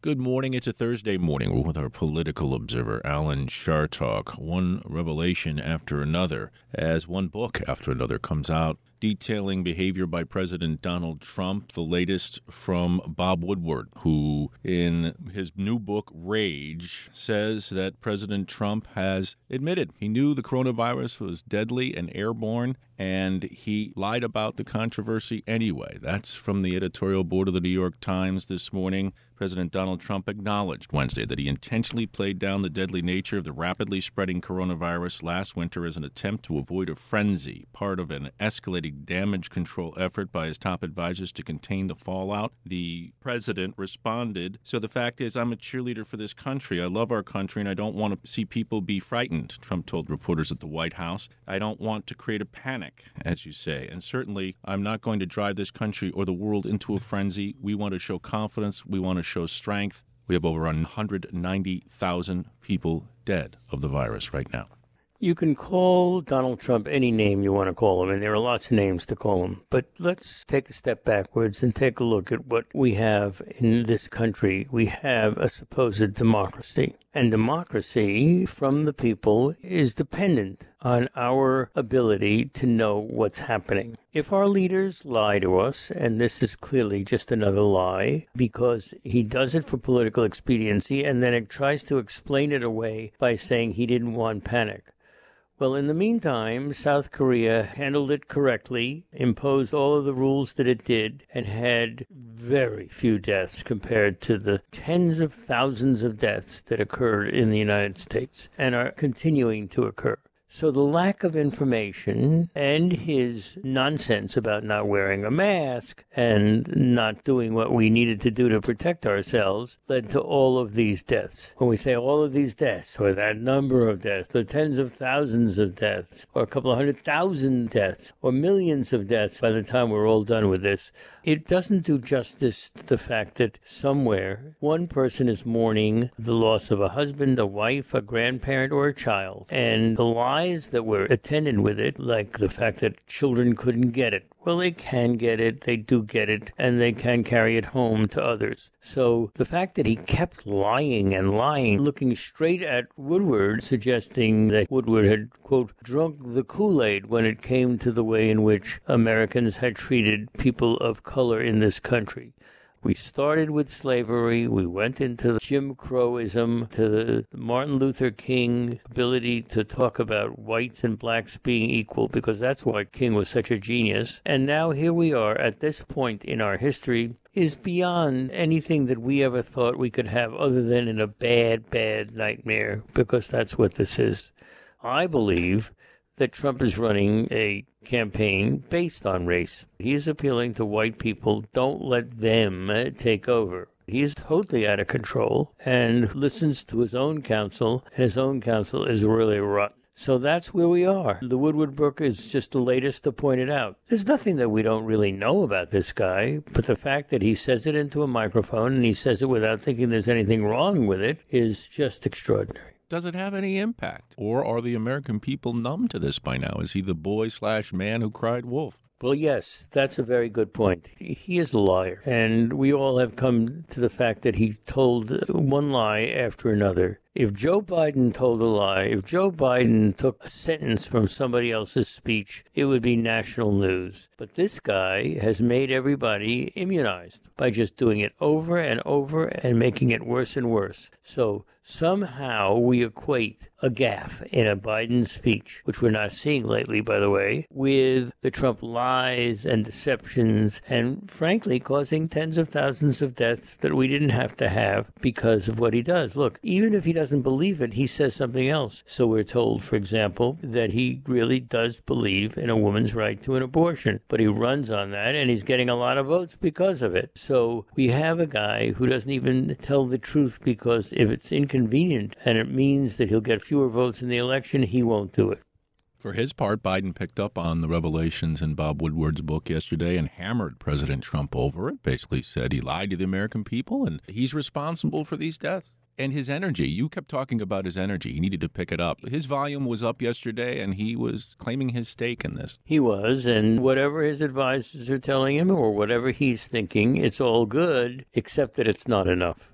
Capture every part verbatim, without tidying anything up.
Good morning. It's a Thursday morning. We're with our political observer, Alan Chartock. One revelation after another, as one book after another comes out, detailing behavior by President Donald Trump, the latest from Bob Woodward, who in his new book, Rage, says that President Trump has admitted he knew the coronavirus was deadly and airborne, and he lied about the controversy anyway. That's from the editorial board of the New York Times this morning. President Donald Trump acknowledged Wednesday that he intentionally played down the deadly nature of the rapidly spreading coronavirus last winter as an attempt to avoid a frenzy, part of an escalating damage control effort by his top advisors to contain the fallout. The president responded, "So the fact is, I'm a cheerleader for this country. I love our country, and I don't want to see people be frightened," Trump told reporters at the White House. "I don't want to create a panic, as you say, and certainly I'm not going to drive this country or the world into a frenzy. We want to show confidence. We want to show strength." We have over one hundred ninety thousand people dead of the virus right now. You can call Donald Trump any name you want to call him, and there are lots of names to call him. But let's take a step backwards and take a look at what we have in this country. We have a supposed democracy. And democracy from the people is dependent on our ability to know what's happening. If our leaders lie to us, and this is clearly just another lie, because he does it for political expediency, and then it tries to explain it away by saying he didn't want panic. Well, in the meantime, South Korea handled it correctly, imposed all of the rules that it did, and had very few deaths compared to the tens of thousands of deaths that occurred in the United States and are continuing to occur. So the lack of information and his nonsense about not wearing a mask and not doing what we needed to do to protect ourselves led to all of these deaths. When we say all of these deaths, or that number of deaths, the tens of thousands of deaths, or a couple of hundred thousand deaths, or millions of deaths by the time we're all done with this, it doesn't do justice to the fact that somewhere one person is mourning the loss of a husband, a wife, a grandparent, or a child, and the lies that were attended with it, like the fact that children couldn't get it. Well, they can get it, they do get it, and they can carry it home to others. So the fact that he kept lying and lying, looking straight at Woodward, suggesting that Woodward had, quote, drunk the Kool-Aid when it came to the way in which Americans had treated people of color in this country. We started with slavery, we went into Jim Crowism, to the Martin Luther King ability to talk about whites and blacks being equal, because that's why King was such a genius. And now here we are at this point in our history, is beyond anything that we ever thought we could have other than in a bad, bad nightmare, because that's what this is. I believe that Trump is running a campaign based on race. He is appealing to white people. Don't let them take over. He is totally out of control and listens to his own counsel, and his own counsel is really rotten. So that's where we are. The Woodward book is just the latest to point it out. There's nothing that we don't really know about this guy, but the fact that he says it into a microphone and he says it without thinking there's anything wrong with it is just extraordinary. Does it have any impact? Or are the American people numb to this by now? Is he the boy slash man who cried wolf? Well, yes, that's a very good point. He is a liar, and we all have come to the fact that he told one lie after another. If Joe Biden told a lie, if Joe Biden took a sentence from somebody else's speech, it would be national news. But this guy has made everybody immunized by just doing it over and over and making it worse and worse. So somehow we equate a gaffe in a Biden speech, which we're not seeing lately, by the way, with the Trump lies and deceptions and, frankly, causing tens of thousands of deaths that we didn't have to have because of what he does. Look, even if he doesn't believe it, he says something else. So we're told, for example, that he really does believe in a woman's right to an abortion, but he runs on that and he's getting a lot of votes because of it. So we have a guy who doesn't even tell the truth, because if it's inconvenient and it means that he'll get fewer votes in the election, he won't do it. For his part, Biden picked up on the revelations in Bob Woodward's book yesterday and hammered President Trump over it, basically said he lied to the American people and he's responsible for these deaths. And his energy, you kept talking about his energy. He needed to pick it up. His volume was up yesterday, and he was claiming his stake in this. He was, and whatever his advisors are telling him or whatever he's thinking, it's all good, except that it's not enough.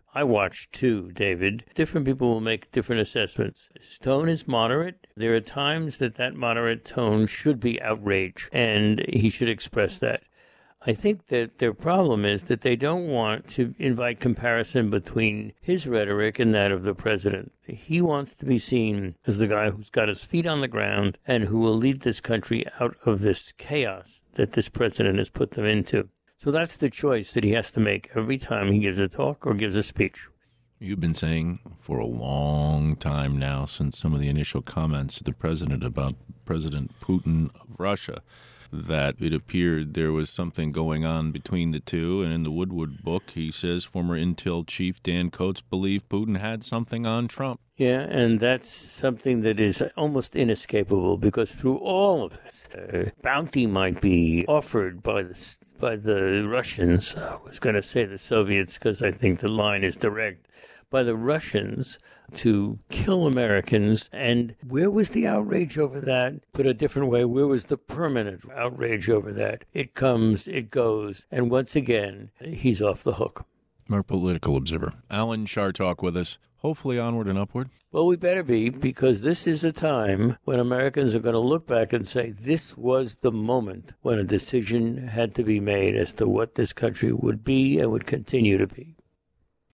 I watched too, David. Different people will make different assessments. His tone is moderate. There are times that that moderate tone should be outrage, and he should express that. I think that their problem is that they don't want to invite comparison between his rhetoric and that of the president. He wants to be seen as the guy who's got his feet on the ground and who will lead this country out of this chaos that this president has put them into. So that's the choice that he has to make every time he gives a talk or gives a speech. You've been saying for a long time now, since some of the initial comments of the president about President Putin of Russia, that it appeared there was something going on between the two. And in the Woodward book, he says former Intel chief Dan Coates believed Putin had something on Trump. Yeah, and that's something that is almost inescapable, because through all of this, uh, bounty might be offered by the, by the Russians. I was going to say the Soviets because I think the line is direct. By the Russians to kill Americans. And where was the outrage over that? Put a different way, where was the permanent outrage over that? It comes, it goes, and once again, he's off the hook. Our political observer, Alan Chartock, with us. Hopefully onward and upward. Well, we better be, because this is a time when Americans are going to look back and say this was the moment when a decision had to be made as to what this country would be and would continue to be.